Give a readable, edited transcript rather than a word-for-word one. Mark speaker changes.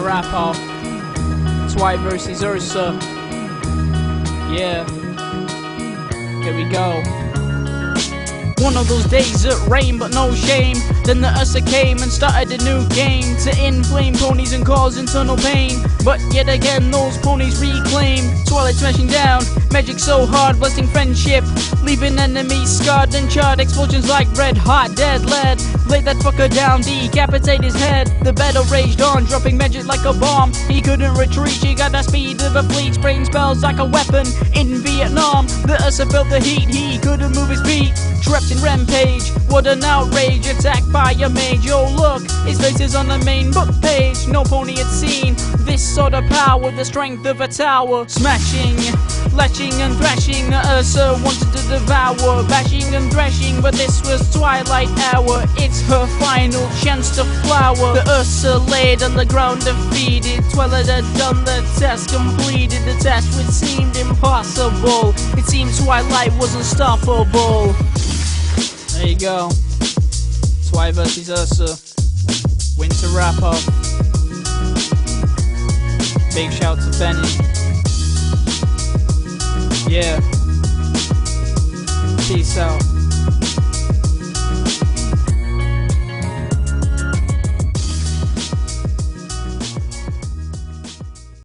Speaker 1: winter wrap-up. Twi versus Ursa. Yeah. Here we go. One of those days it rained but no shame. Then the Ursa came and started a new game to inflame ponies and cause internal pain. But yet again those ponies reclaim. Twilight smashing down, magic so hard, blessing friendship, leaving enemies scarred and charred. Explosions like red hot dead lead. Lay that fucker down, decapitate his head. The battle raged on, dropping magic like a bomb. He couldn't retreat, he got the speed of a fleet, spraying spells like a weapon in Vietnam. The Ursa felt the heat, he couldn't move his feet. Trapped in rampage, what an outrage. Attacked by a mage, yo look, his face is on the main book page. No pony had seen this sort of power, the strength of a tower. Smashing, latching and thrashing, the Ursa wanted to devour. Bashing and thrashing, but this was twilight hour. It's her final chance to flower. The Ursa laid on the ground defeated. Twilight had done the test, completed the task which seemed impossible. It seemed Twilight was unstoppable. There you go. Twi versus Ursa. Winter wrap-up. Big shout to Benny. Yeah. Peace out.